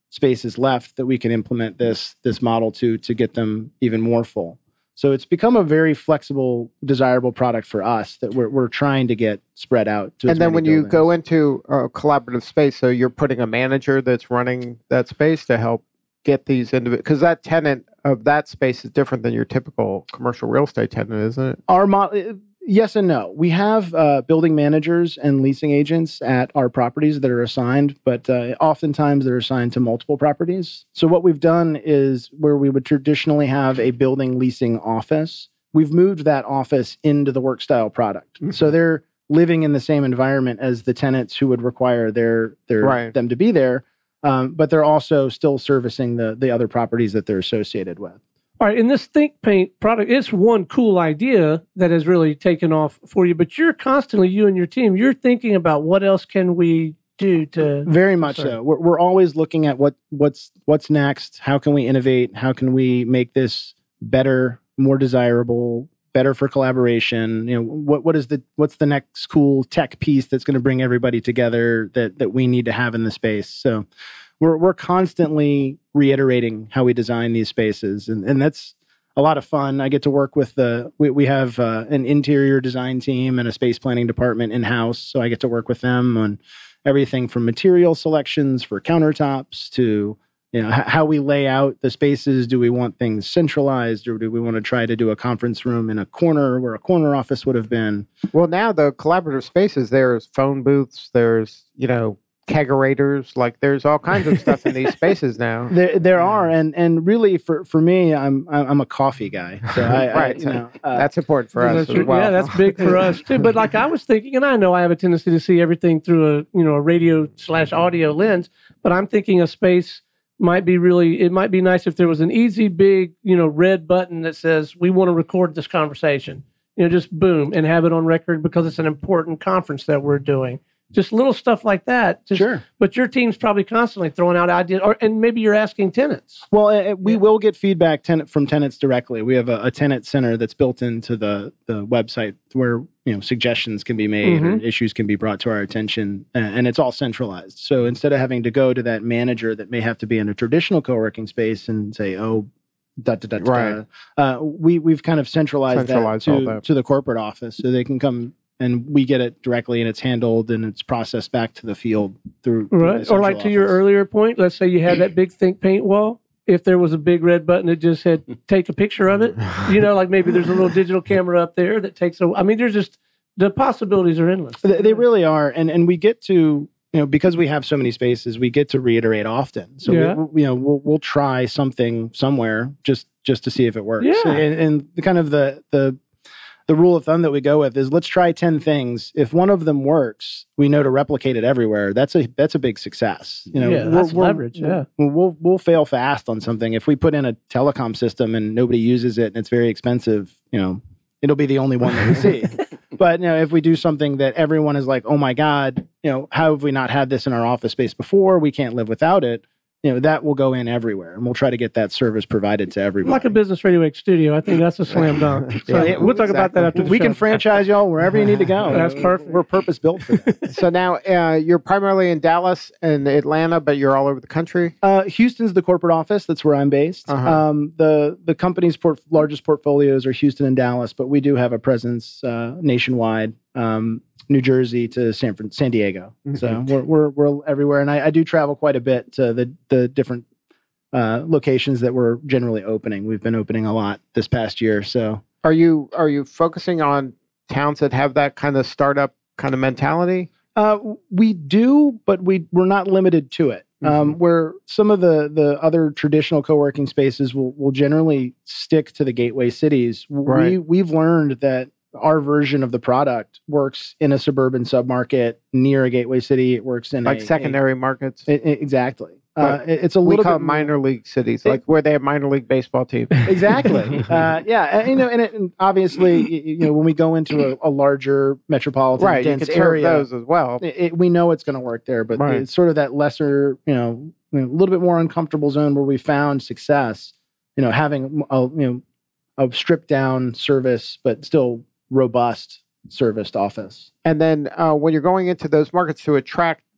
spaces left that we can implement this this model to to get them even more full. So it's become a very flexible, desirable product for us that we're we're trying to get spread out to. And then when buildings. You go into a collaborative space, so you're putting a manager that's running that space to help get these individuals, because that tenant of that space is different than your typical commercial real estate tenant, isn't it? Our model. Yes and no. We have uh, building managers and leasing agents at our properties that are assigned, but uh, oftentimes they're assigned to multiple properties. So what we've done is where we would traditionally have a building leasing office, we've moved that office into the WorkStyle product. Mm-hmm. So they're living in the same environment as the tenants who would require their, their right. them to be there, um, but they're also still servicing the, the other properties that they're associated with. All right, in this Think Paint product, it's one cool idea that has really taken off for you, but you're constantly, you and your team, you're thinking about what else can we do to... Very much sorry. so. We're, we're always looking at what what's what's next, how can we innovate, how can we make this better, more desirable, better for collaboration. You know, what what is the what's the next cool tech piece that's going to bring everybody together that that we need to have in the space. So we're we're constantly reiterating how we design these spaces, and and that's a lot of fun. I get to work with the we we have uh, an interior design team and a space planning department in house, so I get to work with them on everything from material selections for countertops to, you know, h- how we lay out the spaces. Do we want things centralized, or do we want to try to do a conference room in a corner where a corner office would have been? Well, now the collaborative spaces, there's phone booths, there's, you know, kegerators, like there's all kinds of stuff in these spaces now. There, there are, and and really for, for me, I'm I'm a coffee guy, so I, right. I, you know, uh, that's important for us as well. Yeah, that's big for us too. But like I was thinking, and I know I have a tendency to see everything through a you know a radio slash audio lens, but I'm thinking a space might be really. It might be nice if there was an easy big you know red button that says we want to record this conversation. You know, just boom and have it on record because it's an important conference that we're doing. Just little stuff like that. Just, sure. But your team's probably constantly throwing out ideas, or and maybe you're asking tenants. Well, uh, we yeah. will get feedback tenant from tenants directly. We have a, a tenant center that's built into the, the website where you know suggestions can be made mm-hmm. or issues can be brought to our attention, and, and it's all centralized. So instead of having to go to that manager that may have to be in a traditional co-working space and say, oh, da da da da, right. uh, we we've kind of centralized, centralized that, to, that to the corporate office, so they can come. And we get it directly, and it's handled, and it's processed back to the field through. through right, or like to office. Your earlier point, let's say you had that big Think Paint wall. If there was a big red button that just said "take a picture of it," you know, like maybe there's a little digital camera up there that takes a. I mean, there's just the possibilities are endless. They, they really are, and and we get to you know because we have so many spaces, we get to reiterate often. So yeah. we, you know we'll we'll try something somewhere just just to see if it works. Yeah. and, and the kind of the the. The rule of thumb that we go with is let's try ten things. If one of them works, we know to replicate it everywhere. That's a that's a big success. You know, yeah, that's we're, leverage. Yeah, we'll, we'll we'll fail fast on something if we put in a telecom system and nobody uses it and it's very expensive. You know, it'll be the only one that we see. But you know, if we do something that everyone is like, oh my god, you know, how have we not had this in our office space before? We can't live without it. You know, that will go in everywhere, and we'll try to get that service provided to everybody. Like a Business Radio X studio, I think that's a slam dunk. So yeah, we'll talk exactly. about that after the We show. can franchise y'all wherever you need to go. That's perfect. We're purpose built for that. So now uh, you're primarily in Dallas and Atlanta, but you're all over the country? Uh, Houston's the corporate office. That's where I'm based. Uh-huh. Um, the the company's port- largest portfolios are Houston and Dallas, but we do have a presence uh, nationwide. Um, New Jersey to San Fran- San Diego. Mm-hmm. So we're, we're we're everywhere, and I, I do travel quite a bit to the the different uh, locations that we're generally opening. We've been opening a lot this past year. So are you are you focusing on towns that have that kind of startup kind of mentality? Uh, we do, but we we're not limited to it. Mm-hmm. Um, where some of the the other traditional co-working spaces will will generally stick to the gateway cities. Right. We we've learned that our version of the product works in a suburban submarket near a gateway city. It works in like a, secondary a, markets. It, it, exactly. Uh, it, it's a we little call bit it minor more, league cities, it, like where they have minor league baseball teams. Exactly. uh, yeah, and, you know, and, it, and obviously, you know, when we go into a, a larger metropolitan right, dense you can area, serve those as well. It, it, we know it's going to work there, but right. it's sort of that lesser, you know, a little bit more uncomfortable zone where we found success. You know, having a you know a stripped down service, but still robust serviced office. And then uh, when you're going into those markets to attract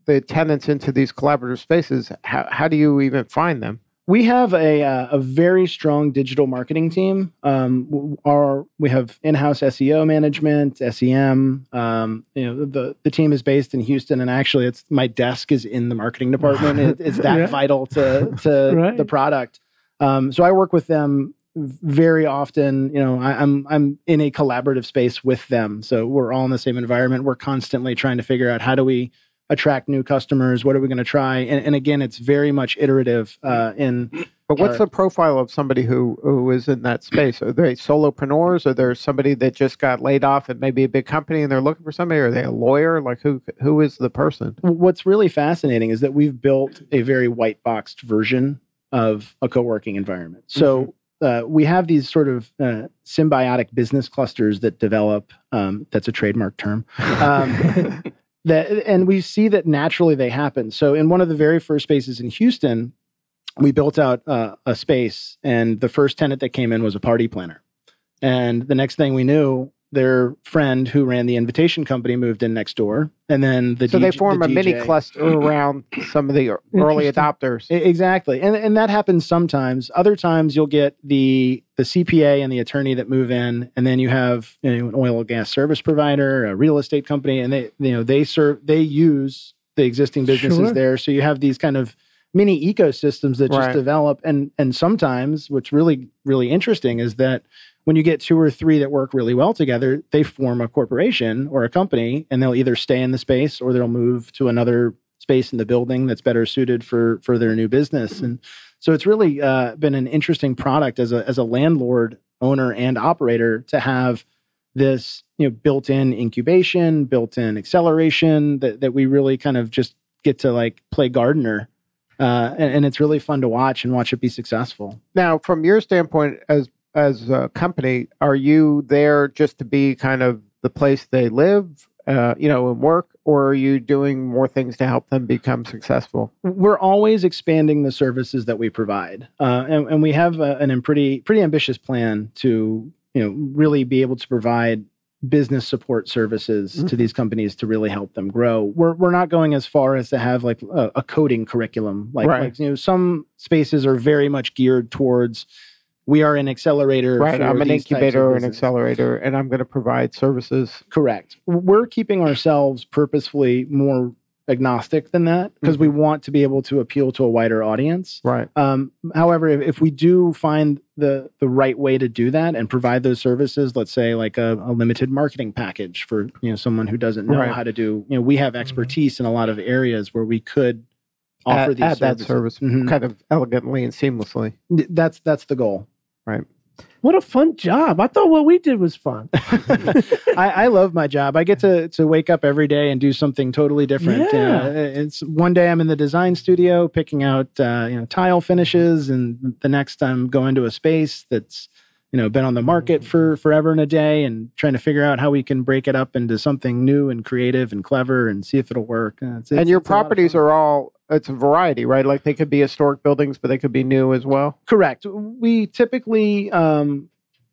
the tenants into these collaborative spaces, how, how do you even find them? We have a uh, a very strong digital marketing team. Um, our we have in-house S E O management, S E M. Um, you know, the the team is based in Houston, and actually, it's my desk is in the marketing department. It, it's that yeah. vital to to right. the product. Um, so I work with them very often. You know, I, I'm I'm in a collaborative space with them. So we're all in the same environment. We're constantly trying to figure out how do we attract new customers. What are we going to try? And, and again, it's very much iterative. Uh, in but what's our, the profile of somebody who who is in that space? Are they solopreneurs? Are there somebody that just got laid off at maybe a big company and they're looking for somebody? Are they a lawyer? Like who who is the person? What's really fascinating is that we've built a very white boxed version of a co-working environment. So mm-hmm. uh, we have these sort of uh, symbiotic business clusters that develop. Um, that's a trademark term. Um, That, and we see that naturally they happen. So in one of the very first spaces in Houston, we built out uh, a space, and the first tenant that came in was a party planner. And the next thing we knew, their friend who ran the invitation company moved in next door. And then the So D J, they form the a D J, mini cluster around some of the early adopters. Exactly. And and that happens sometimes. Other times you'll get the the C P A and the attorney that move in, and then you have you know, an oil and gas service provider, a real estate company, and they you know they serve they use the existing businesses Sure. there. So you have these kind of mini ecosystems that just Right. develop. And and sometimes what's really, really interesting is that when you get two or three that work really well together, they form a corporation or a company, and they'll either stay in the space or they'll move to another space in the building that's better suited for for their new business. And so it's really uh, been an interesting product as a as a landlord, owner, and operator to have this you know built-in incubation, built-in acceleration that that we really kind of just get to like play gardener. Uh, and, and it's really fun to watch and watch it be successful. Now, from your standpoint as as a company, are you there just to be kind of the place they live, uh, you know, and work, or are you doing more things to help them become successful? We're always expanding the services that we provide, uh, and, and we have a, an pretty pretty ambitious plan to you know really be able to provide business support services mm-hmm. to these companies to really help them grow. We're we're not going as far as to have like a, a coding curriculum. Like, right. like you know, some spaces are very much geared towards. We are an accelerator. Right, I'm an incubator or an business. accelerator, and I'm going to provide services. Correct. We're keeping ourselves purposefully more agnostic than that because mm-hmm. we want to be able to appeal to a wider audience. Right. Um, however, if, if we do find the the right way to do that and provide those services, let's say like a, a limited marketing package for you know someone who doesn't know right. how to do, you know, we have expertise mm-hmm. in a lot of areas where we could offer add, these add services. that service mm-hmm. kind of elegantly and seamlessly. That's that's the goal. Right. What a fun job. I thought what we did was fun. I, I love my job. I get to to wake up every day and do something totally different. Yeah. Uh, it's one day I'm in the design studio picking out uh, you know tile finishes, and the next I'm going to a space that's you know been on the market for forever and a day, and trying to figure out how we can break it up into something new and creative and clever and see if it'll work. Uh, it's, it's, and your it's properties are all, it's a variety, right? Like they could be historic buildings, but they could be new as well. Correct. We typically um,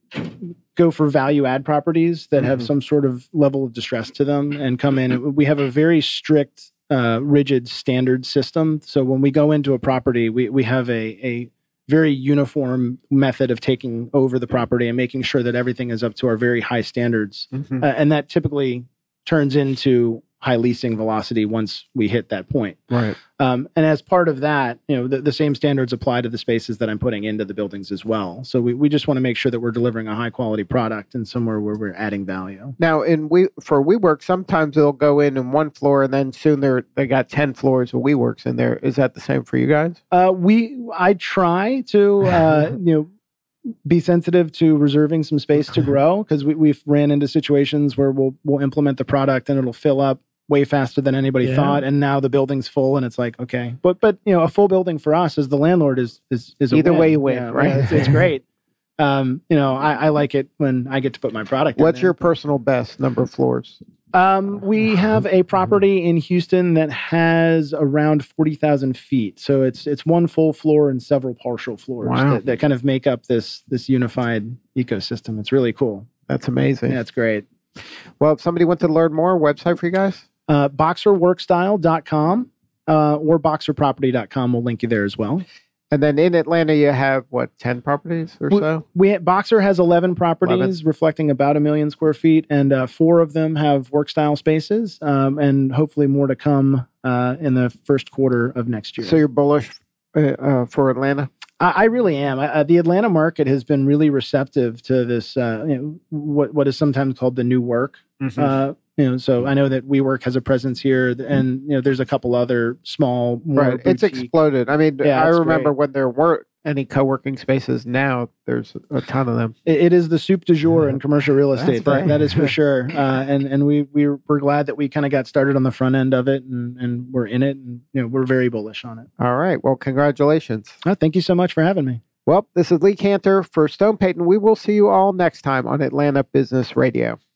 go for value add properties that mm-hmm. have some sort of level of distress to them and come in. We have a very strict, uh, rigid standard system. So when we go into a property, we, we have a, a very uniform method of taking over the property and making sure that everything is up to our very high standards. Mm-hmm. Uh, and that typically turns into high leasing velocity once we hit that point. Right. Um, and as part of that, you know, the, the same standards apply to the spaces that I'm putting into the buildings as well. So we, we just want to make sure that we're delivering a high quality product and somewhere where we're adding value. Now, in we for WeWork, sometimes they'll go in in one floor and then soon they're they got ten floors of WeWorks in there. Is that the same for you guys? Uh, we I try to uh, you know. be sensitive to reserving some space to grow because we, we've ran into situations where we'll we'll implement the product and it'll fill up way faster than anybody yeah. thought, and now the building's full, and it's like okay, but but you know a full building for us as the landlord is is is a either win. way you win, yeah, right? Yeah, it's, it's great. Um, you know, I, I like it when I get to put my product. What's in your personal best number of floors? Um, we have a property in Houston that has around forty thousand feet. So it's it's one full floor and several partial floors wow. that, that kind of make up this this unified ecosystem. It's really cool. That's amazing. Yeah, it's great. Well, if somebody wants to learn more, website for you guys? Uh, boxer work style dot com uh, or boxer property dot com will link you there as well. And then in Atlanta, you have, what, ten properties or we, so? We Boxer has eleven properties, eleven. reflecting about a million square feet, and uh, four of them have work style spaces, um, and hopefully more to come uh, in the first quarter of next year. So you're bullish uh, uh, for Atlanta? I, I really am. I, uh, the Atlanta market has been really receptive to this, uh, you know, what what is sometimes called the new work. Mm-hmm. Uh, you know, so I know that WeWork has a presence here, and you know, there's a couple other small, more Right. It's boutique- exploded. I mean, Yeah, I it's remember great. when there weren't any co-working spaces. Now there's a ton of them. It, it is the soup du jour in commercial real estate. That's right. That, that is for sure. Uh, and and we we we're glad that we kind of got started on the front end of it, and and we're in it, and you know, we're very bullish on it. All right. Well, congratulations. Oh, thank you so much for having me. Well, this is Lee Cantor for Stone Payton. We will see you all next time on Atlanta Business Radio.